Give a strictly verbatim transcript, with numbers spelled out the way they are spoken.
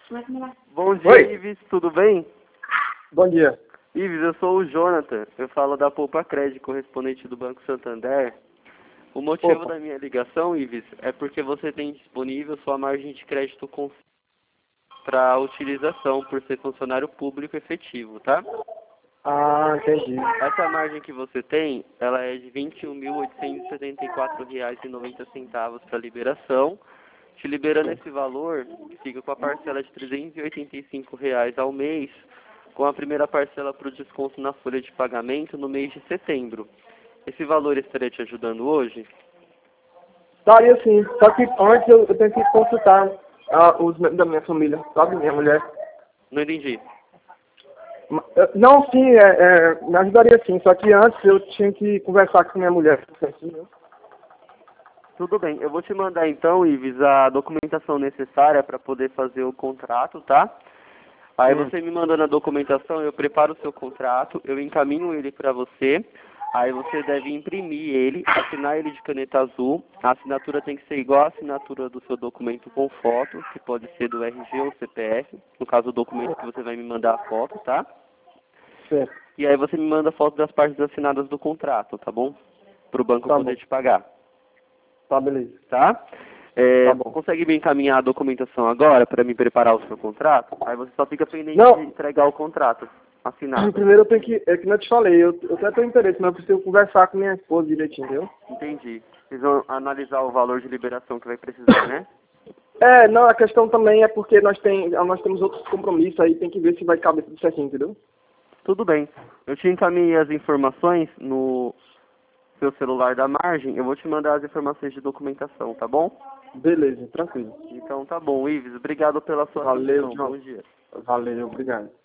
Bom dia, Oi. Ives, tudo bem? Bom dia. Ives, eu sou o Jonathan, eu falo da Poupa Crédito, correspondente do Banco Santander. O motivo Opa. da minha ligação, Ives, é porque você tem disponível sua margem de crédito para utilização por ser funcionário público efetivo, tá? Ah, entendi. Essa margem que você tem, ela é de vinte e um mil oitocentos e setenta e quatro reais e noventa centavos para liberação. Te liberando esse valor, fica com a parcela de trezentos e oitenta e cinco reais ao mês, com a primeira parcela para o desconto na folha de pagamento no mês de setembro. Esse valor estaria te ajudando hoje? Daria sim. Só que antes eu, eu tenho que consultar ah, os membros da minha família, sabe? Minha mulher. Não entendi. Ma- eh, Não, sim, é, é, me ajudaria sim. Só que antes eu tinha que conversar com minha mulher. Tudo bem, eu vou te mandar então, Ives, a documentação necessária para poder fazer o contrato, tá? Aí Hum. você me mandando a documentação, eu preparo o seu contrato, eu encaminho ele para você, aí você deve imprimir ele, assinar ele de caneta azul, a assinatura tem que ser igual à assinatura do seu documento com foto, que pode ser do R G ou C P F, no caso o documento que você vai me mandar a foto, tá? Certo. E aí você me manda a foto das partes assinadas do contrato, tá bom? Para o banco Tá poder bom. te pagar. Tá, beleza. Tá? É, Tá bom. consegue me encaminhar a documentação agora para me preparar o seu contrato? Aí você só fica pendente Não. de entregar o contrato assinado. Primeiro eu tenho que, é que não te falei, eu, eu até tenho interesse, mas eu preciso conversar com minha esposa direitinho, entendeu? Entendi. Vocês vão analisar o valor de liberação que vai precisar, né? É, não, a questão também é porque nós, tem, nós temos outros compromissos aí, tem que ver se vai caber tudo certinho, entendeu? Tudo bem. Eu te encaminhei as informações no seu celular da margem. Eu vou te mandar as informações de documentação, tá bom? Beleza, tranquilo. Então tá bom, Ives. Obrigado pela sua Valeu, atenção. João. Bom dia. Valeu, obrigado.